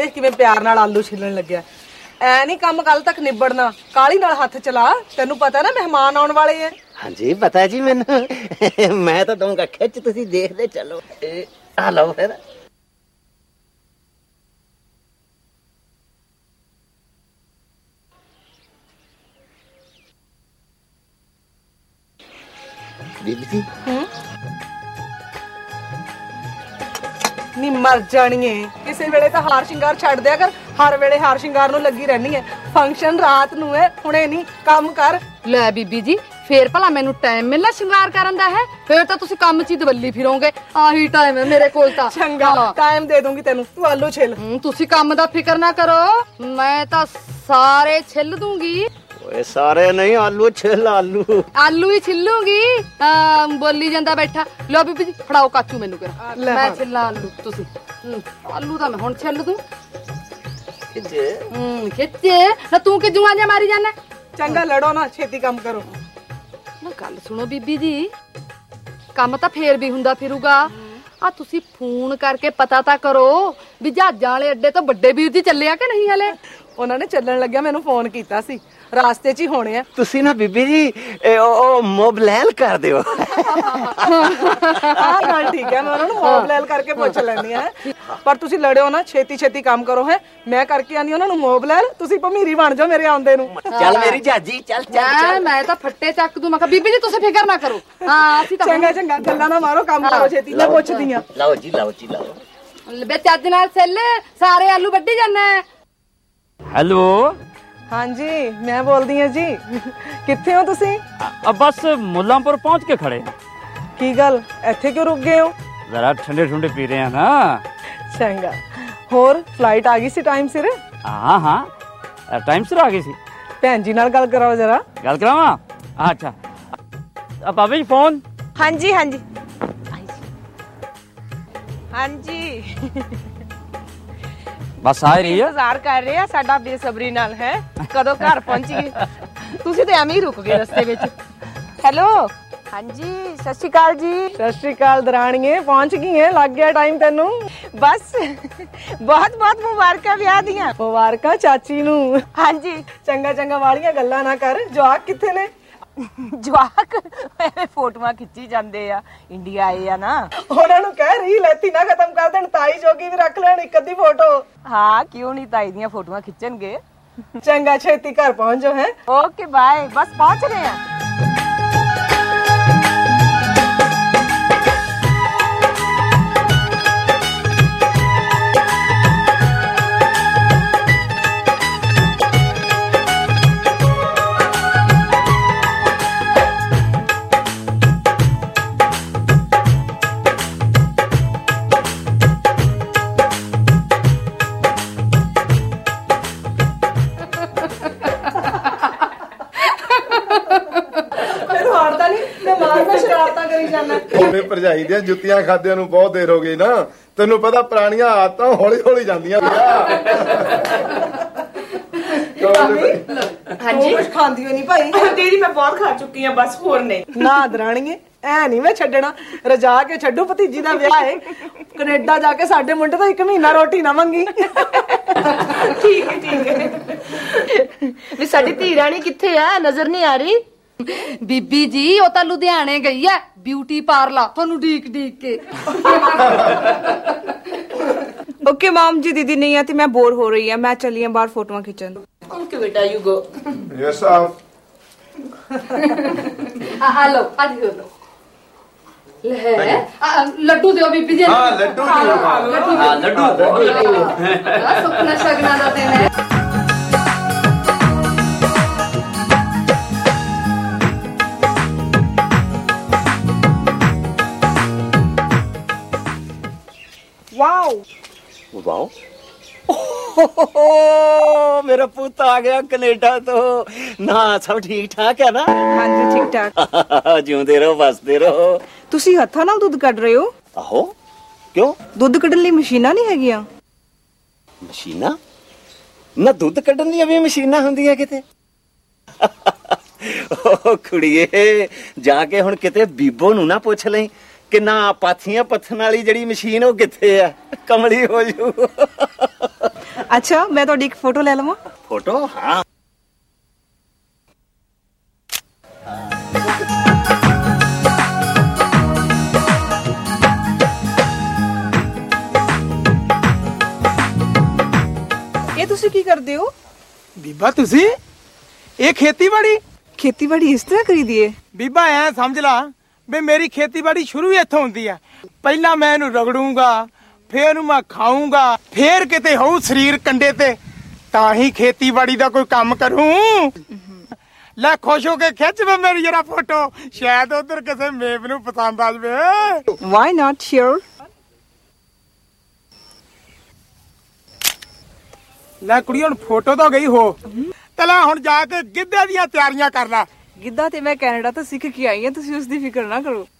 ਦੇਖ ਕਿਵੇਂ ਪਿਆਰ ਨਾਲ ਆਲੂ ਛਿੱਲਣ ਲੱਗਿਆ। ਐ ਨਹੀਂ ਕੰਮ ਕੱਲ ਤੱਕ ਨਿਬੜਨਾ, ਕਾਲੀ ਨਾਲ ਹੱਥ ਚਲਾ। ਤੈਨੂੰ ਪਤਾ ਨਾ ਮਹਿਮਾਨ ਆਉਣ ਵਾਲੇ ਐ। ਹਾਂਜੀ ਪਤਾ ਜੀ ਮੈਨੂੰ। ਮੈਂ ਤਾਂ ਦਊਂਗਾ ਖਿੱਚ, ਤੁਸੀਂ ਦੇਖਦੇ ਚਲੋ। ਆ ਲਓ ਫਿਰ। ਬੀਬੀ ਜੀ ਨੀ ਮਰ ਜਾਣੀਏ, ਕਿਸੇ ਵੇਲੇ ਤਾਂ ਹਾਰ ਸ਼ਿੰਗਾਰ ਛੱਡ ਦਿਆ ਕਰ। ਹਰ ਵੇਲੇ ਹਾਰ ਸ਼ਿੰਗਾਰ ਨੂੰ ਲੱਗੀ ਰਹਿਣੀ ਹੈ। ਫੰਕਸ਼ਨ ਰਾਤ ਨੂੰ ਹੈ, ਹੁਣੇ ਨਹੀਂ, ਕੰਮ ਕਰ। ਲੈ ਬੀਬੀ ਜੀ, ਫੇਰ ਭਲਾ ਮੈਨੂੰ ਟਾਈਮ ਮਿਲਣਾ ਸ਼ਿੰਗਾਰ ਕਰਨ ਦਾ ਹੈ? ਫੇਰ ਤਾਂ ਤੁਸੀਂ ਕੰਮ 'ਚ ਹੀ ਦਵੱਲੀ ਫਿਰੋਗੇ। ਆਹੀ ਟਾਈਮ ਹੈ ਮੇਰੇ ਕੋਲ ਤਾਂ। ਚੰਗਾ ਟਾਈਮ ਦੇ ਦੂੰਗੀ ਤੈਨੂੰ, ਤੂੰ ਆਲੂ ਛਿੱਲ। ਤੁਸੀਂ ਕੰਮ ਦਾ ਫਿਕਰ ਨਾ ਕਰੋ, ਮੈਂ ਤਾਂ ਸਾਰੇ ਛਿੱਲ ਦੂੰਗੀ। ਓਏ ਸਾਰੇ ਨਹੀਂ, ਆਲੂ ਛਿੱਲ। ਆਲੂ ਹੀ ਛਿੱਲੂਗੀ। ਬੋਲੀ ਜਾਂਦਾ ਬੈਠਾ। ਲੋ ਬੀਬੀ ਜੀ ਫੜਾਓ ਕਾਚੂ ਮੈਨੂੰ ਕਰ, ਮੈਂ ਛਿੱਲਾਂ ਆਲੂ। ਤੁਸੀਂ ਆਲੂ ਤਾਂ ਮੈਂ ਹੁਣ ਛਿੱਲ ਦੂੰ। ਖਿੱਚੇ ਨਾ ਤੂੰ ਕਿ ਜੂਆਂ ਜਾਂ ਮਾਰੀ ਜਾਣਾ। ਚੰਗਾ ਲੜੋ ਨਾ, ਛੇਤੀ ਕੰਮ ਕਰੋ। ਨਾ ਗੱਲ ਸੁਣੋ ਬੀਬੀ ਜੀ, ਕੰਮ ਤਾਂ ਫੇਰ ਵੀ ਹੁੰਦਾ ਫਿਰੂਗਾ। ਆ ਤੁਸੀਂ ਫੋਨ ਕਰਕੇ ਪਤਾ ਤਾਂ ਕਰੋ ਵੀ ਜਹਾਜ਼ਾਂ ਵਾਲੇ ਅੱਡੇ ਤੋਂ ਵੱਡੇ ਵੀਰ ਜੀ ਚੱਲਿਆ ਕਿ ਨਹੀਂ ਹਲੇ? ਉਹਨਾਂ ਨੇ ਚੱਲਣ ਲੱਗਿਆ ਮੈਨੂੰ ਫੋਨ ਕੀਤਾ ਸੀ, ਰਾਸਤੇ 'ਚ ਹੀ ਹੋਣੇ ਆ। ਤੁਸੀਂ ਨਾ ਬੀਬੀ ਜੀ ਉਹ ਮੋਬਲੈਲ ਕਰ ਦਿਓ। ਆਹ ਗੱਲ ਠੀਕ ਹੈ, ਮੈਂ ਉਹਨਾਂ ਨੂੰ ਮੋਬਲੈਲ ਕਰਕੇ ਪੁੱਛ ਲੈਂਦੀ ਆ। ਪਰ ਤੁਸੀਂ ਲੜਿਓ ਨਾ, ਛੇਤੀ ਛੇਤੀ ਕੰਮ ਕਰੋ। ਹੈ ਮੈਂ ਕਰਕੇ ਆਂਦੀ ਉਹਨਾਂ ਨੂੰ ਮੋਬਲੈਲ, ਤੁਸੀਂ ਭਮੀਰੀ ਬਣ ਜਾਓ ਮੇਰੇ ਆਉਂਦੇ ਨੂੰ। ਚੱਲ ਮੇਰੀ ਜਾਜੀ, ਚੱਲ ਚੱਲ। ਮੈਂ ਤਾਂ ਫੱਟੇ ਚੱਕ ਦੂੰ। ਮੈਂ ਕਿਹਾ ਬੀਬੀ ਜੀ ਤੁਸੀਂ ਫਿਕਰ ਨਾ ਕਰੋ। ਹਾਂ ਅਸੀਂ ਤਾਂ ਚੰਗਾ ਚੰਗਾ, ਗੱਲਾਂ ਨਾ ਮਾਰੋ, ਕੰਮ ਕਰੋ ਛੇਤੀ। ਮੈਂ ਪੁੱਛਦੀ ਆ। ਲਓ ਜੀ ਲਓ ਜੀ ਲਓ। ਬੇ ਚੱਜ ਨਾਲ ਛਿੱਲ, ਸਾਰੇ ਆਲੂ ਵੱਢੀ ਜਾਣਾ। हेलो ਹਾਂਜੀ ਮੈਂ ਬੋਲਦੀ ਆ ਜੀ। ਕਿੱਥੇ ਹੋ ਤੁਸੀਂ? अब बस मुल्लांपुर पहुंच के खड़े हैं। ਕੀ ਗੱਲ ਇੱਥੇ ਕਿਉਂ ਰੁਕ ਗਏ ਹੋ? जरा ठंडे ठंडे पी रहे हैं ना। ਚੰਗਾ, ਹੋਰ ਫਲਾਈਟ ਆ ਗਈ ਸੀ ਟਾਈਮ ਸਿਰ? हाँ हाँ टाइम से आ गई सी। ਭੈਣ ਜੀ ਨਾਲ ਗੱਲ ਕਰਾਓ ਜਰਾ। गल करावा? अच्छा अब भाभी जी फोन। हाँ जी हाँ जी हाँ जी बस आ रही है। इंतजार कर रहे हैं साडा बेसब्री नाल है कदों घर पहुंचीए। तुसी ते एवें ही रुक गए रस्ते विच। हेलो हाँ जी सत श्री अकाल जी। ਸਤਿ ਸ਼੍ਰੀ ਅਕਾਲ ਦਰਾਣੀਏ, ਪਹੁੰਚ ਗਈ ਹੈ, ਲੱਗ ਗਿਆ ਟਾਈਮ ਤੈਨੂੰ। बस बहुत बहुत मुबारक ब्याह दियां। ਮੁਬਾਰਕਾਂ ਚਾਚੀ ਨੂੰ। हाँ जी ਚੰਗਾ ਚੰਗਾ ਵਾਲੀਆਂ ਗੱਲਾਂ ਨਾ ਕਰ। ਜਵਾਕ ਕਿੱਥੇ ਨੇ? ਜਵਾਕ ਐਵੇਂ ਫੋਟੋਆਂ ਖਿੱਚੀ ਜਾਂਦੇ ਆ, ਇੰਡੀਆ ਆਏ ਆ ਨਾ। ਉਹਨਾਂ ਨੂੰ ਕਹਿ ਰੀਲ ਐਤੀ ਨਾ ਖਤਮ ਕਰ ਦੇਣ, ਤਾਈ ਜੋਗੀ ਵੀ ਰੱਖ ਲੈਣ ਇੱਕ ਅੱਧੀ ਫੋਟੋ। ਹਾਂ ਕਿਉਂ ਨਹੀਂ, ਤਾਈ ਦੀਆਂ ਫੋਟੋਆਂ ਖਿੱਚਣਗੇ। ਚੰਗਾ ਛੇਤੀ ਘਰ ਪਹੁੰਚ ਜਾਓ। ਹੈ ओके बाय, बस पहुंच रहे हैं। ਉਹਨੇ ਭਰਜਾਈ ਦੀਆਂ ਜੁੱਤੀਆਂ ਖਾਦਿਆਂ ਨੂੰ ਬਹੁਤ ਦੇਰ ਹੋ ਗਈ ਨਾ। ਤੈਨੂੰ ਪਤਾ ਪੁਰਾਣੀਆਂ ਆਦਤਾਂ ਹੌਲੀ ਹੌਲੀ ਜਾਂਦੀਆਂ। ਹਾਂਜੀ ਕੁਝ ਖਾਂਦੀ ਹੋ ਨਹੀਂ ਭਾਈ? ਦੀਦੀ ਮੈਂ ਬਹੁਤ ਖਾ ਚੁੱਕੀ ਹਾਂ, ਬਸ ਹੋਰ ਨਹੀਂ। ਨਾ ਦਰਾਣੀਏ ਐ ਨਹੀਂ ਮੈਂ ਛੱਡਣਾ, ਰਜਾ ਕੇ ਛੱਡੂ। ਭਤੀਜੀ ਦਾ ਵਿਆਹ ਹੈ, ਕੈਨੇਡਾ ਜਾ ਕੇ ਸਾਡੇ ਮੁੰਡੇ ਤੋਂ 1 ਮਹੀਨਾ ਰੋਟੀ ਨਾ ਮੰਗੀ। ਠੀਕ ਹੈ ਵੀ ਸਾਡੀ ਧੀ ਰਾਣੀ ਕਿੱਥੇ ਆ, ਨਜ਼ਰ ਨਹੀਂ ਆ ਰਹੀ। ਬੀਬੀ ਜੀ ਉਹ ਤਾਂ ਲੁਧਿਆਣੇ ਗਈ ਹੈ ਬਿਊਟੀ ਪਾਰਲਰ, ਤੁਹਾਨੂੰ ਡੀਕ ਕੇ। ओके मॉम जी, दीदी नहीं आती, मैं बोर हो रही है, मैं चली हूं बाहर फोटोआं खींचन। ओके बेटा यू गो। ਯੈਸ ਸਾਹਿਬ। हेलो आज लो ले लड्डू दियो बीबी जी। हाँ लड्डू सुखना शगना दा दिन है। ਵਾਓ ਵਾਓ ਮੇਰਾ ਪੁੱਤ ਆ ਗਿਆ ਕੈਨੇਡਾ ਤੋਂ। ਨਾ ਸਭ ਠੀਕ ਠਾਕ ਹੈ ਨਾ? हाँ जी ठीक ठाक। ਜਿਉਂਦੇ ਰਹੋ, ਵਸਦੇ ਰਹੋ। ਤੁਸੀਂ ਹੱਥਾਂ ਨਾਲ ਦੁੱਧ ਕੱਢ ਰਹੇ ਹੋ? ਆਹੋ ਕਿਉਂ? ਦੁੱਧ ਕੱਢਣ ਲਈ ਮਸ਼ੀਨਾਂ ਨਹੀਂ ਹੈਗੀਆਂ? ਮਸ਼ੀਨਾਂ ਨਾ, ਦੁੱਧ ਕੱਢਣ ਦੀਆਂ ਵੀ ਮਸ਼ੀਨਾਂ ਹੁੰਦੀਆਂ ਕਿਤੇ? ਓ ਕੁੜੀਏ, ਜਾ ਕੇ ਹੁਣ ਕਿਤੇ ਬੀਬੋ ਨੂੰ ਨਾ ਪੁੱਛ ਲਈ ਕਿ ਨਾ ਪਾਥੀਆਂ ਪੱਥਣ ਵਾਲੀ ਜਿਹੜੀ ਮਸ਼ੀਨ ਉਹ ਕਿੱਥੇ ਆ, ਕਮਲੀ ਹੋ ਜੂ। ਅੱਛਾ ਮੈਂ ਤੁਹਾਡੀ ਇੱਕ ਫੋਟੋ ਲੈ ਲਵਾਂ? ਫੋਟੋ? ਹਾਂ। ਇਹ ਤੁਸੀਂ ਕੀ ਕਰਦੇ ਹੋ? ਬੀਬਾ ਤੁਸੀਂ ਇਹ ਖੇਤੀਬਾੜੀ ਇਸ ਤਰ੍ਹਾਂ ਕਰੀਦੀ ਏ? ਬੀਬਾ ਐ ਸਮਝ ਲਾ ਵੀ ਮੇਰੀ ਖੇਤੀਬਾੜੀ ਸ਼ੁਰੂ ਹੀ ਇੱਥੋਂ ਹੁੰਦੀ ਆ। ਪਹਿਲਾਂ ਮੈਂ ਇਹਨੂੰ ਰਗੜੂੰਗਾ, ਫੇਰ ਇਹਨੂੰ ਮੈਂ ਖਾਊਂਗਾ, ਫੇਰ ਕਿਤੇ ਹੋਊ ਸਰੀਰ ਕੰਡੇ ਤੇ ਤਾਂ ਹੀ ਖੇਤੀਬਾੜੀ ਦਾ ਕੋਈ ਕੰਮ ਕਰੂੰ। ਲੈ ਖੁਸ਼ ਹੋ ਕੇ ਖਿੱਚ ਵੇ ਮੇਰੀ ਜਰਾ ਫੋਟੋ, ਸ਼ਾਇਦ ਉਧਰ ਕਿਸੇ ਮੇਬ ਨੂੰ ਪਸੰਦ ਆ ਜਾਵੇ। ਵਾਈ ਨਾਟ ਸ਼ੋਰ। ਲੈ ਕੁੜੀ ਹੁਣ ਫੋਟੋ ਤਾਂ ਗਈ ਹੋ, ਤੇ ਲੈ ਹੁਣ ਜਾ ਕੇ ਗਿੱਧੇ ਦੀਆਂ ਤਿਆਰੀਆਂ ਕਰ ਲੈ। ਗਿੱਧਾ ਤੇ ਮੈਂ ਕੈਨੇਡਾ ਤੋਂ ਸਿੱਖ ਕੇ ਆਈ ਹਾਂ, ਤੁਸੀਂ ਉਸ ਦੀ ਫਿਕਰ ਨਾ ਕਰੋ।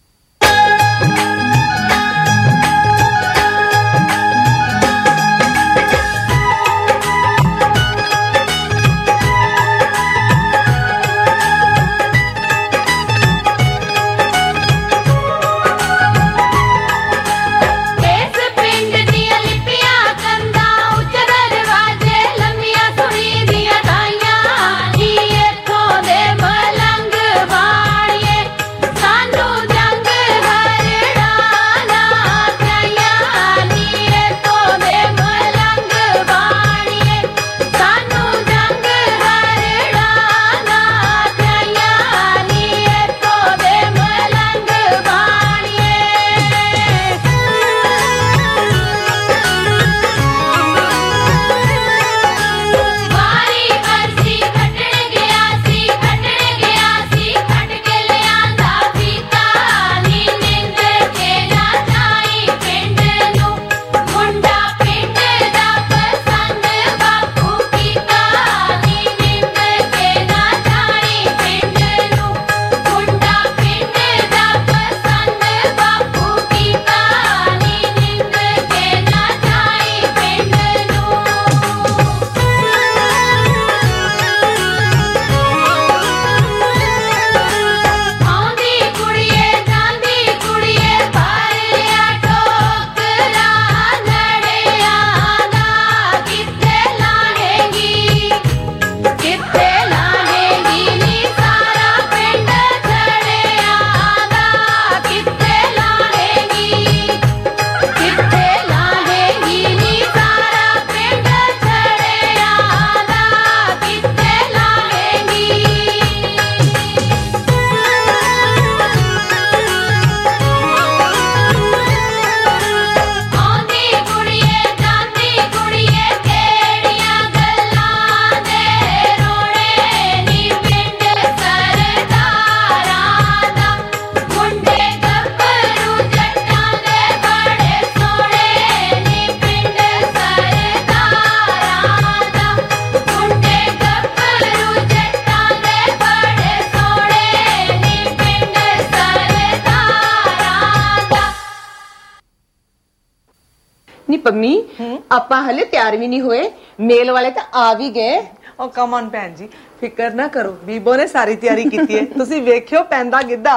ਨੀ ਪੰਮੀ ਆਪਾਂ ਹਲੇ ਤਿਆਰ ਵੀ ਨਹੀਂ ਹੋਏ, ਮੇਲ ਵਾਲੇ ਤਾਂ ਆ ਵੀ ਗਏ। ਓ ਕਮ ਔਨ ਭੈਣ ਜੀ, ਫਿਕਰ ਨਾ ਕਰੋ, ਬੀਬੋ ਨੇ ਸਾਰੀ ਤਿਆਰੀ ਕੀਤੀ ਹੈ। ਤੁਸੀਂ ਵੇਖਿਓ ਪੈਂਦਾ ਗਿੱਧਾ।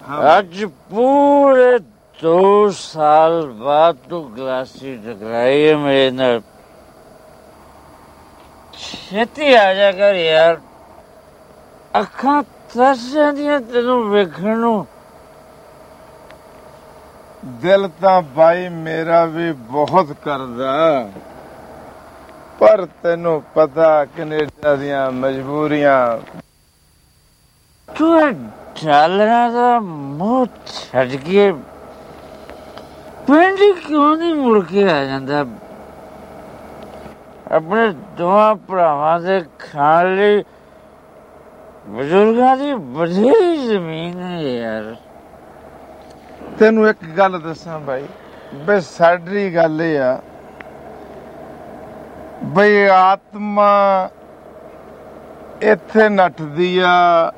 आज पूरे 2 साल बाद तू गलासी टकराई है मेरे नाल। छेती आ जा कर यार, अखां तरस जांदियां तैनूं वेखण नूं। ਦਿਲ ਤਾਂ ਬਾਈ ਮੇਰਾ ਵੀ ਬਹੁਤ ਕਰਦਾ, ਪਰ ਤੈਨੂੰ ਪਤਾ ਕੈਨੇਡਾ ਦੀਆਂ ਮਜਬੂਰੀਆਂ। ਤੂੰ ਡਾਲਰਾਂ ਦਾ ਮੋਹ ਛੱਡ ਕੇ ਪਿੰਡ ਕਿਉਂ ਨਹੀਂ ਮੁੜ ਕੇ ਆ ਜਾਂਦਾ? ਆਪਣੇ ਦੋਵਾਂ ਭਰਾਵਾਂ ਦੇ ਖਾਣ ਲਈ ਬਜ਼ੁਰਗਾਂ ਦੀ ਬਥੇਰੀ ਜ਼ਮੀਨ ਹੈ ਯਾਰ। ਤੈਨੂੰ ਇੱਕ ਗੱਲ ਦੱਸਾਂ ਬਾਈ, ਬਈ ਸਾਡੀ ਗੱਲ ਇਹ ਆ ਬਈ ਆਤਮਾ ਇੱਥੇ ਨੱਠਦੀ ਆ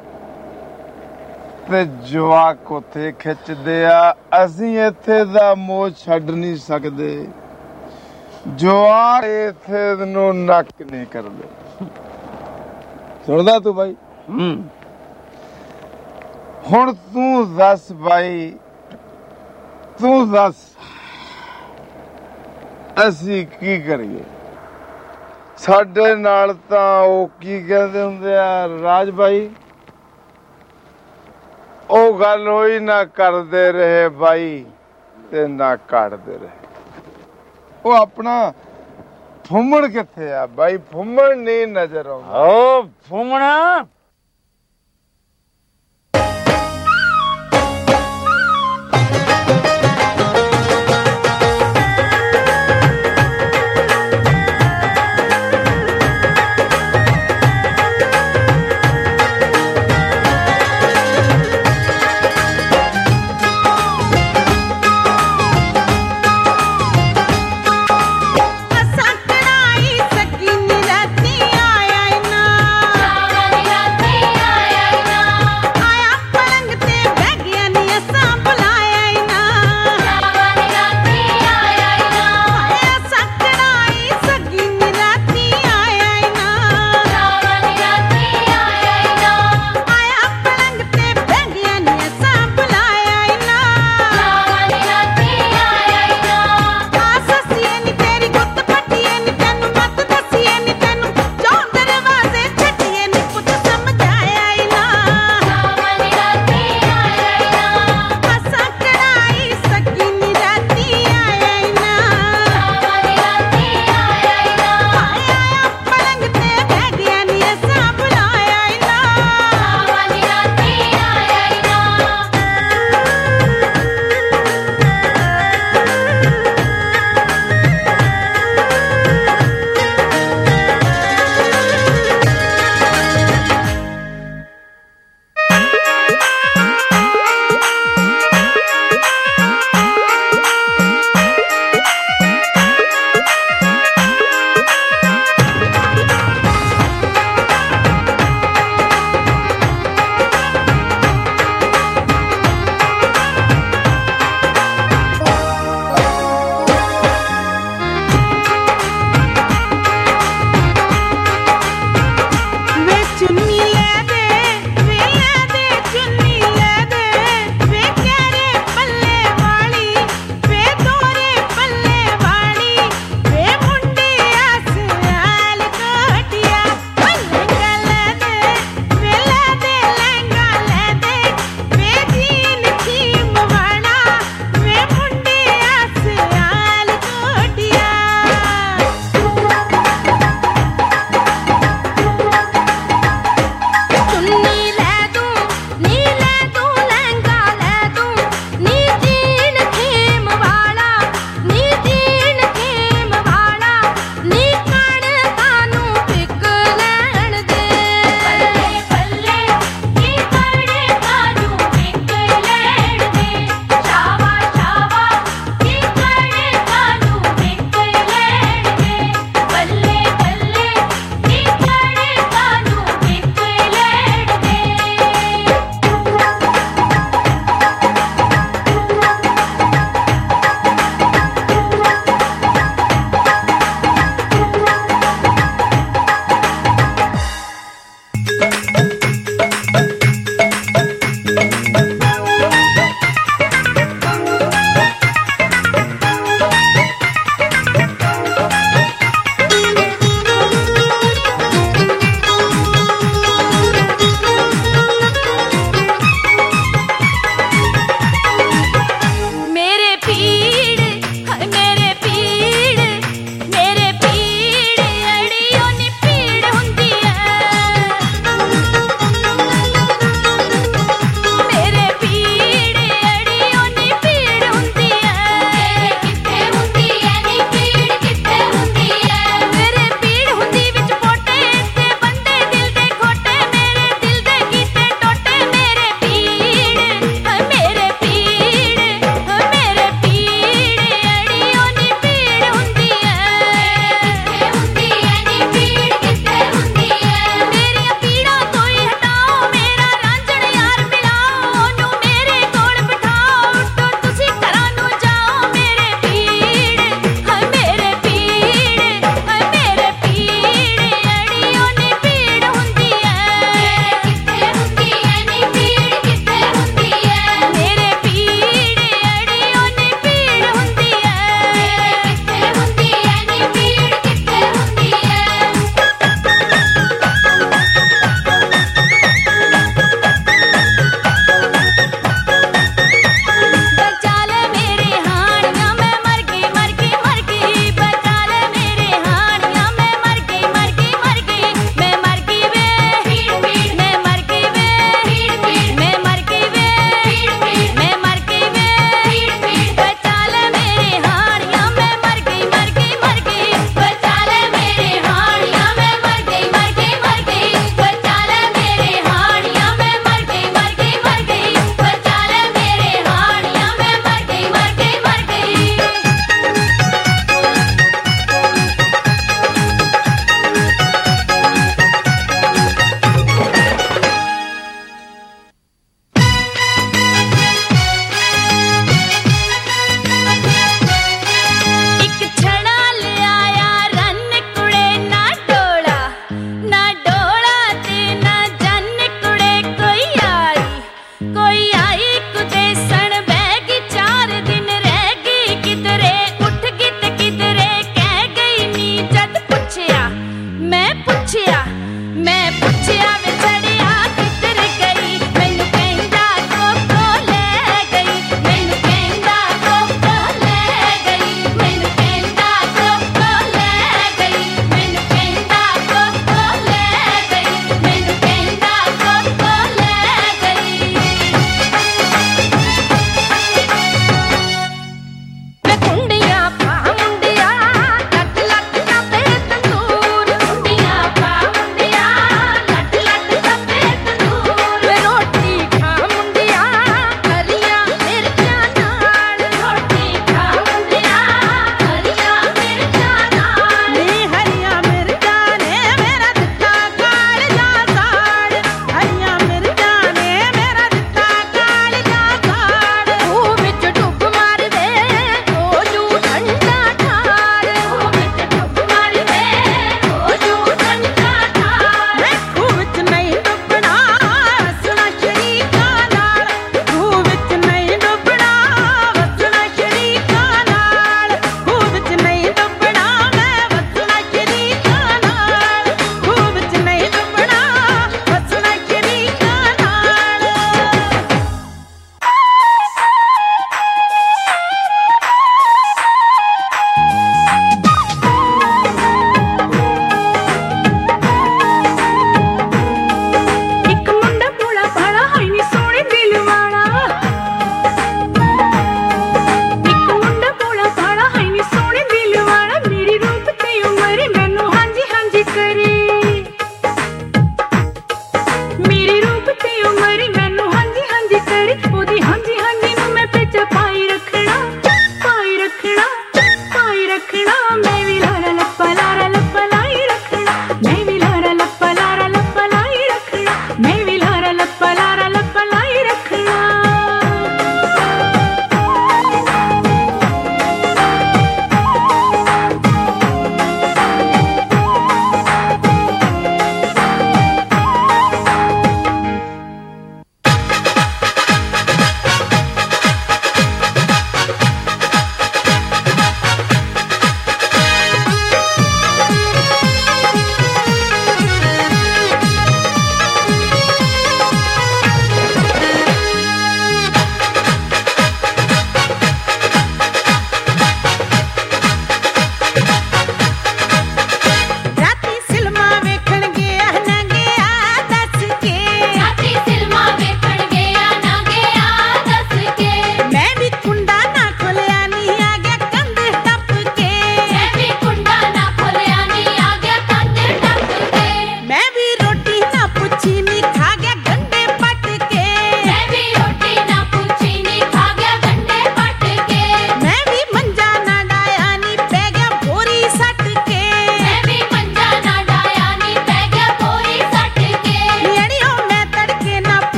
ਤੇ ਜਵਾਕ ਉੱਥੇ ਖਿੱਚਦੇ ਆ। ਅਸੀਂ ਇੱਥੇ ਦਾ ਮੋਹ ਛੱਡ ਨਹੀਂ ਸਕਦੇ, ਜਵਾਕ ਇੱਥੇ ਨੂੰ ਨੱਕ ਨਹੀਂ ਕਰਦੇ। ਸੁਣਦਾ ਤੂੰ ਬਾਈ? ਹੁਣ ਤੂੰ ਦੱਸ ਬਾਈ, ਤੂੰ ਦੱਸ ਅਸੀਂ ਕੀ ਕਰੀਏ? ਸਾਡੇ ਨਾਲ ਤਾਂ ਉਹ ਕੀ ਕਹਿੰਦੇ ਹੁੰਦੇ ਆ ਰਾਜ ਬਾਈ, ਉਹ ਗੱਲ ਹੋਈ ਨਾ ਕਰਦੇ ਰਹੇ ਬਾਈ ਤੇ ਨਾ ਕੱਢਦੇ ਰਹੇ। ਉਹ ਆਪਣਾ ਫੁੰਮਣ ਕਿੱਥੇ ਆ ਬਾਈ? ਫੁੰਮਣ ਨਹੀਂ ਨਜ਼ਰ ਆਉਂਦਾ। ਓ ਫੁੰਮਣਾ, असा कढ़ाई सकी नी राती आया ना।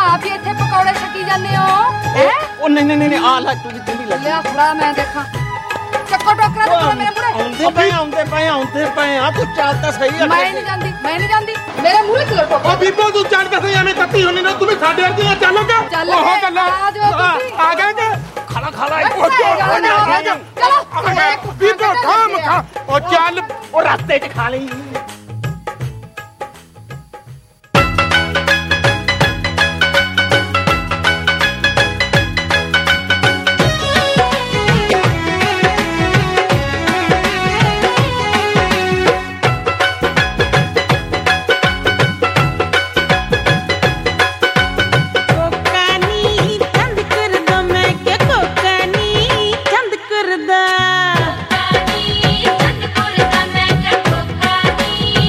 ਆਪ ਹੀ ਇੱਥੇ ਪਕੌੜੇ ਛਕੀ ਜਾਂਦੇ ਹੋ ਹੈ ਉਹ ਨਹੀਂ ਆ ਲੈ ਤੂੰ ਵੀ ਲੈ ਲਿਆ ਫੜਾ ਮੈਂ ਦੇਖਾਂ ਚੱਕੋ ਟੋਕਰਾ ਤੇ ਮੇਰੇ ਮੂਹਰੇ ਆਉਂਦੇ ਪਏ ਆ ਤੂੰ ਚੱਲ ਤਾਂ ਸਹੀ ਆ ਮੈਂ ਨਹੀਂ ਜਾਂਦੀ ਮੇਰੇ ਮੂਹਰੇ ਕਿਉਂ ਟੋਕਰਾ ਉਹ ਬੀਬੋ ਤੂੰ ਚੱਲ ਕੇ ਐਵੇਂ ਤੱਤੀ ਹੁੰਨੀ ਨਾ ਤੂੰ ਵੀ ਸਾਡੇ ਵਰਗੀ ਚੱਲੋਗਾ ਚੱਲ ਉਹ ਕੇ ਗੱਲਾਂ ਆ ਜਾਓ ਤੁਸੀਂ। ਆ ਗਏ ਕਿ ਖਾਲਾ ਚਲੋ ਬੀਬੋ ਖਾ ਉਹ ਚੱਲ ਉਹ ਰਸਤੇ 'ਚ ਖਾ ਲਈ ਕੋਕਾ ਨੀ ਚੰਦ ਕਰਦਾ ਮੈਂ ਕਿ ਕੋਕਾ ਨੀ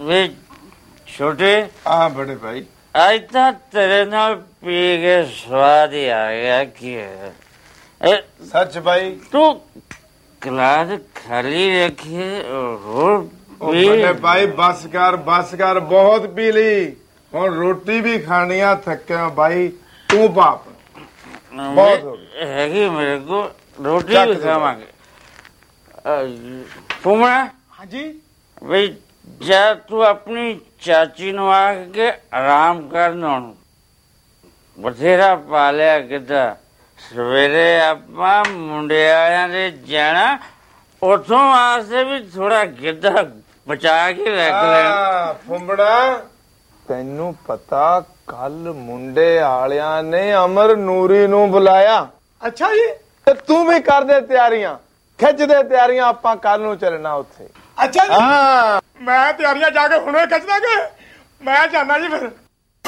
वे छोटे हाँ बड़े भाई आज तक तेरे नाल पी के स्वाद ही आ गया कि सच भाई तू गिलास खाली रखे और बड़े भाई बस कर बहुत पी ली और रोटी भी खानी है थके भाई तू बाप बहुत हो गई हैगी मेरे को रोटी भी खावांगे फुमड़ा हाँ जी भाई जा तू अपनी चाची नु आके आराम कर नौन बथेरा पालिया किदा सवेरे आपा मुंडे आया दे जाना उथों वास्ते भी थोड़ा गिद्धा बचा के रख लेना फुंबड़ा तेनू पता कल मुंडे आलिया ने अमर नूरी नु बुलाया अच्छा जी ते तू भी कर दे तैयारियां खिच दे तैयारियां आपा कल नु चलना उत्थे अच्छा जी हाँ मैं तैयारियां जाके हुणे खिच दांगे मैं जाना जी फिर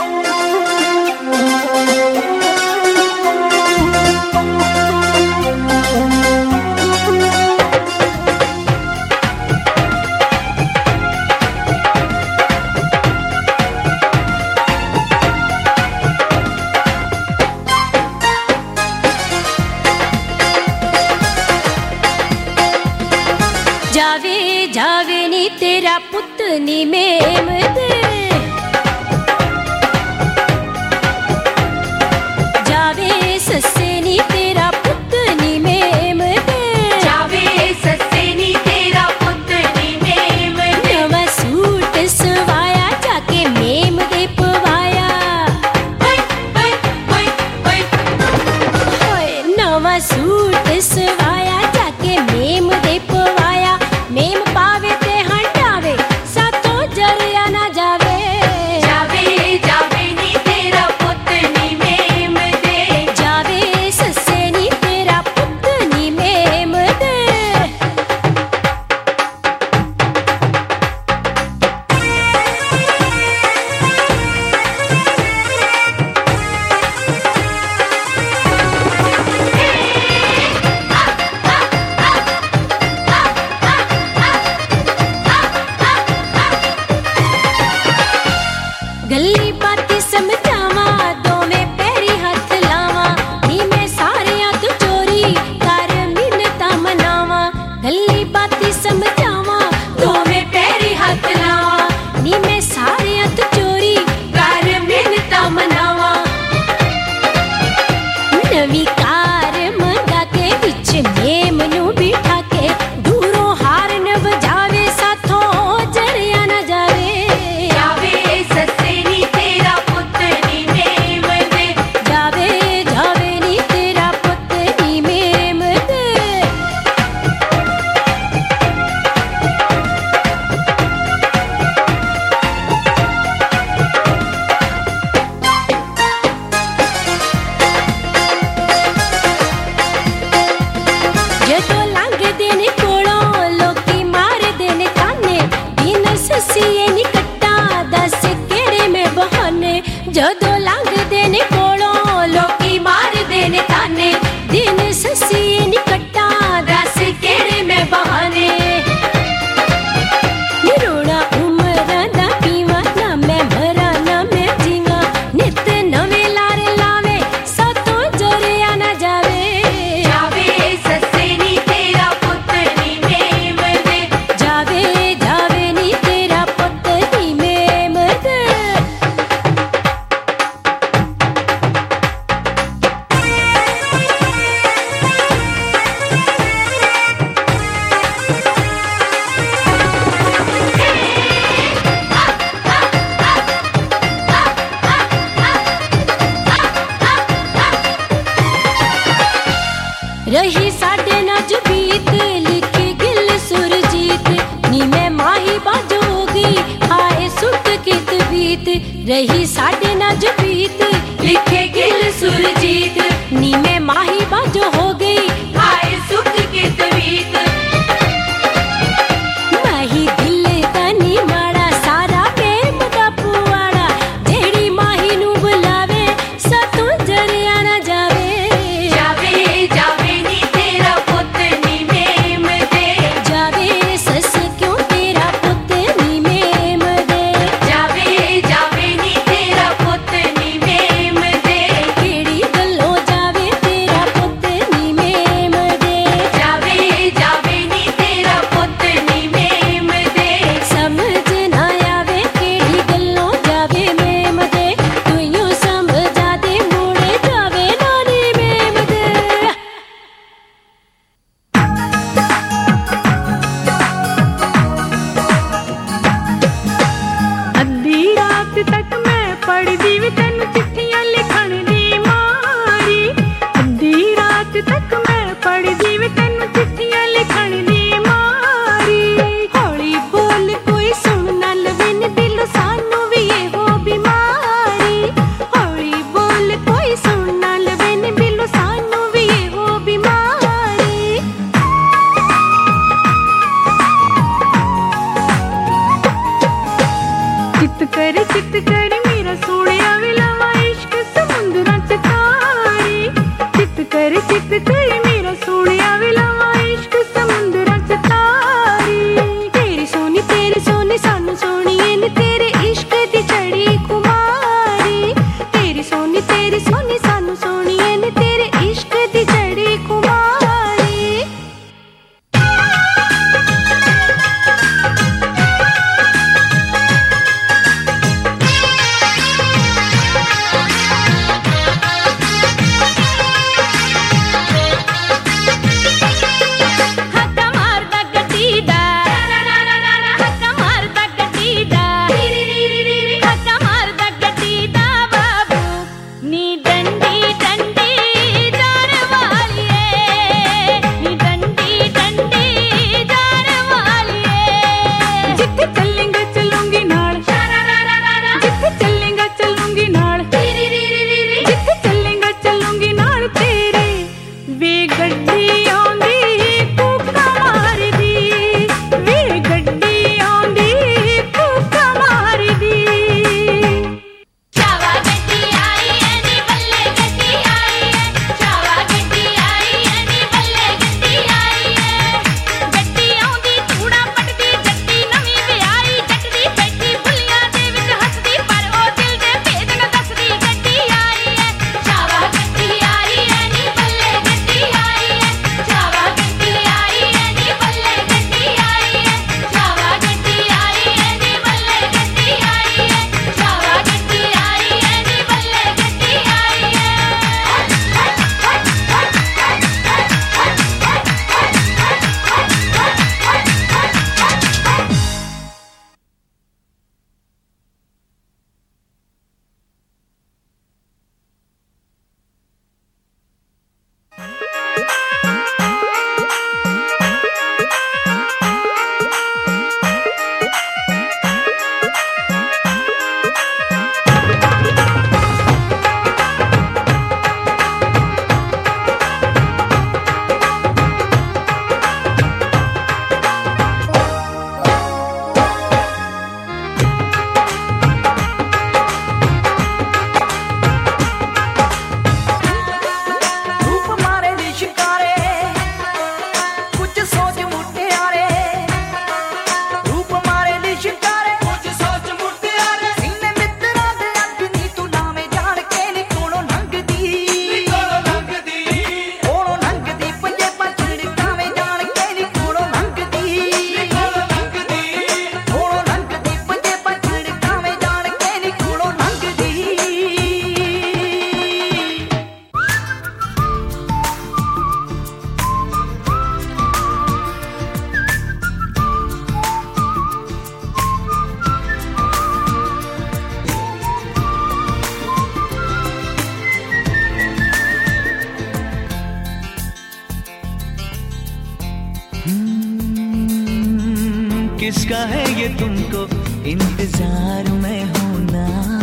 जावे जावे नी तेरा पुत नी मेम दे जावे सस्से नी तेरा पुत नी मेम दे जावे सस्से नी तेरा पुत नी मेम दे नवा सूट सवाया जाके मेम दे पवाया नवा सूट सवाया जाके मेम दे पवाया मेम पावे ते हटावे सातो जरिया ना जावे जावे जावे नी तेरा पुत नी मेम दे जावे सस्से नी तेरा पुत नी मेम दे गल्ली बाती समझावा दोवें पैरी हथ लावा नी मैं सारियां तू चोरी कर मिन्नतां मनावा गल्ली बाती समझावा दोवें पैरी हथ लावा नी मैं सारियां तू चोरी कर मिन्नतां मनावा नवी कार मंगा के विच मेम नू बिठा के दूरों हारन बजावे साथों जरिया ना जावे जावे सस्से नी तेरा पुत नी मेम दे जावे जावे नी तेरा पुत नी मेम दे जदों लंघदे ने कोलों लोकी मारदे ने ताने दिन सस्सीए नी कट्टा दस केड़े में बहाने जदों लंघदे ने कोलों लोकी मारदे ने ताने दिन सस्सीए नी कट्टा दस केड़े में बहाने निरोड़ा उमरां दा पीवा ना मैं मरा ना मैं जीवा नित नवे लारे लावे सातों जरिया ना जावे जावे सस्से नी तेरा पुत नी मेम दे जावे जावे नी तेरा पुत नी मेम दे कर मेरा सोनिया वे लावा इश्क समुंदरां च तारी चित कर मेरा सोनिया वे लावा इश्क समुंदरां च तारी तेरी सोनी सानू सोनिए ने तेरे इश्क दी चढ़ी कुमारी तेरी सोनी सानू सोनिए ने तेरे इश्क दी चढ़ी कुमारी किसका है ये तुमको इंतजार में होना,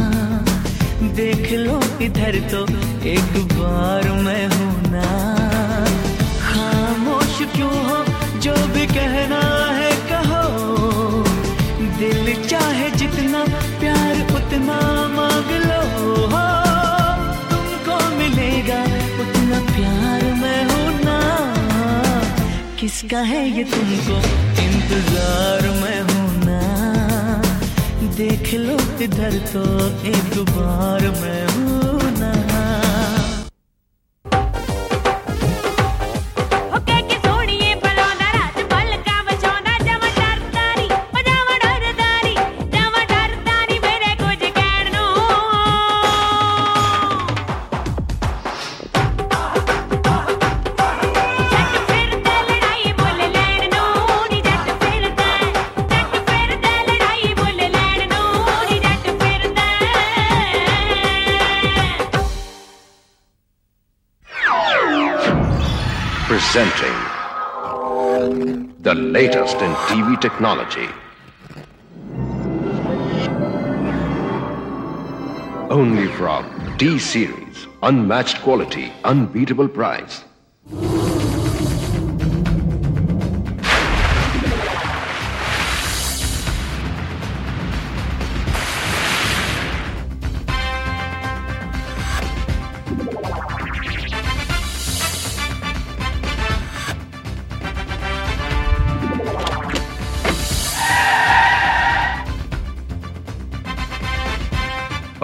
देख लो इधर तो एक बार मैं होना। खामोश क्यों हो, जो भी कहना है कहो, दिल चाहे जितना प्यार उतना मांग लो, तुमको मिलेगा उतना प्यार मैं होना। किसका है ये तुमको इंतजार में होना, देख लो इधर तो एक बार मैं होना। Presenting the latest in TV technology. Only from D-Series, unmatched quality, unbeatable price.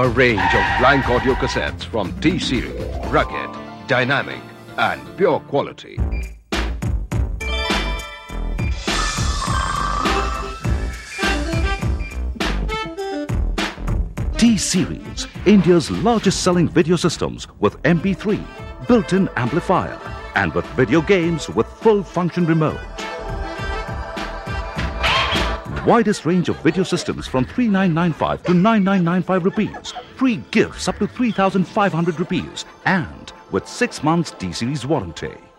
A range of blank audio cassettes from T-Series. Rugged, dynamic, and pure quality. T-Series, India's largest selling video systems with MP3, built-in amplifier, and with video games with full function remote. Widest range of video systems from 3995 to 9995 rupees. Free gifts up to 3500 rupees. And with 6 months T-Series warranty.